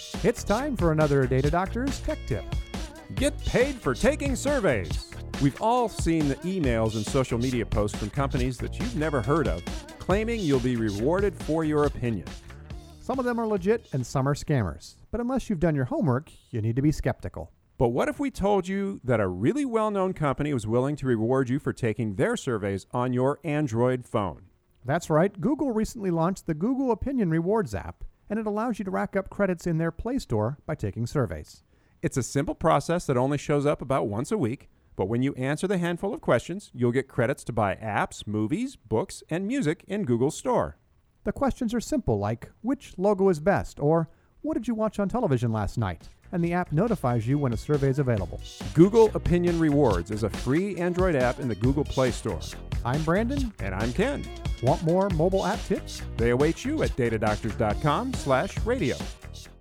It's time for another Data Doctor's Tech Tip. Get paid for taking surveys. We've all seen the emails and social media posts from companies that you've never heard of, claiming you'll be rewarded for your opinion. Some of them are legit and some are scammers. But unless you've done your homework, you need to be skeptical. But what if we told you that a really well-known company was willing to reward you for taking their surveys on your Android phone? That's right. Google recently launched the Google Opinion Rewards app, and it allows you to rack up credits in their Play Store by taking surveys. It's a simple process that only shows up about once a week, but when you answer the handful of questions, you'll get credits to buy apps, movies, books, and music in Google's store. The questions are simple, like, which logo is best, or what did you watch on television last night? And the app notifies you when a survey is available. Google Opinion Rewards is a free Android app in the Google Play Store. I'm Brandon. And I'm Ken. Want more mobile app tips? They await you at datadoctors.com/radio.